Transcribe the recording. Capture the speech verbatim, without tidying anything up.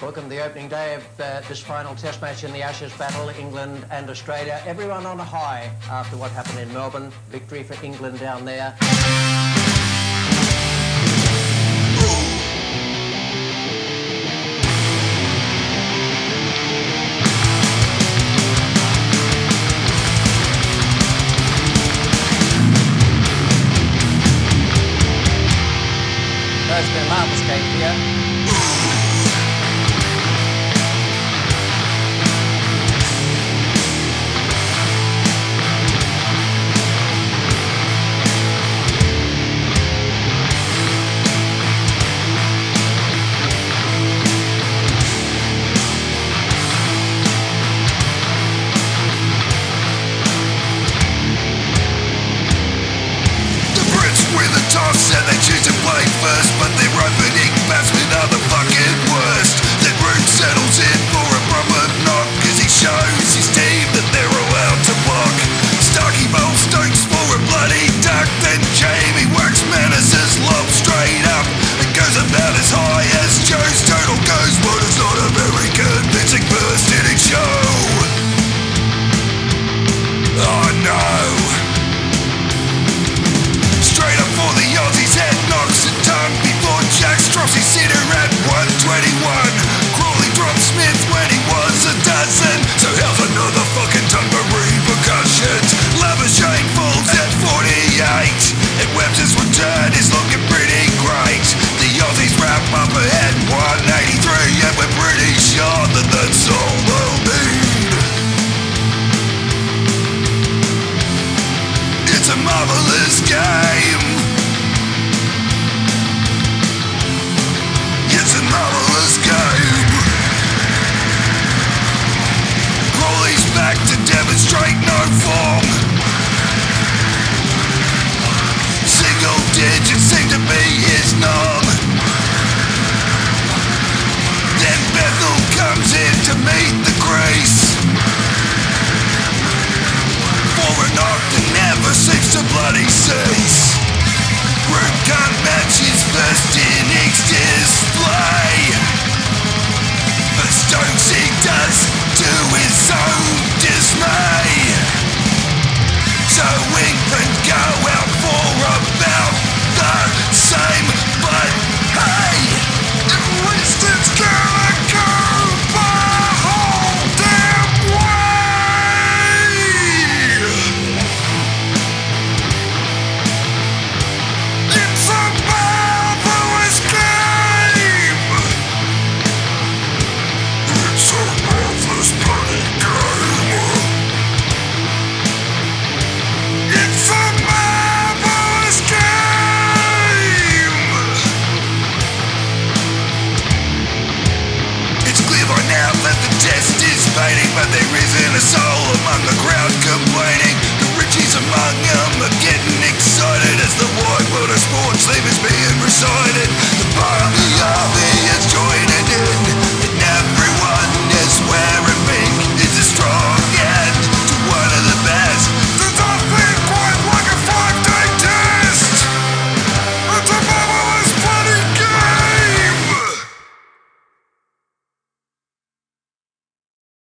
Welcome the opening day of uh, this final test match in the Ashes battle, England and Australia. Everyone on a high after what happened in Melbourne. Victory for England down there. It's been marvellous, Kate, here. Toss and they choose to play first, but their opening batsmen are the fucking worst. Then Root settles in for a proper knock, cause he shows his team that they're allowed to block. Starkey bowls Stokes for a bloody duck, then Jamie whacks Menace's lob straight up. It goes about as high as Joe's total goes, but it's not a very convincing first inning show. Oh no. Straight up for the Aussies, head knocks and tongue before Jax drops his sitter at one twenty-one. Crawley dropped Smith when he was a dozen, so how's another fucking ton for repercussions? Labuschagne falls at forty-eight, and Webster's return is looking pretty great. The Aussies wrap up ahead one eighty-three, and we're pretty sure that that's all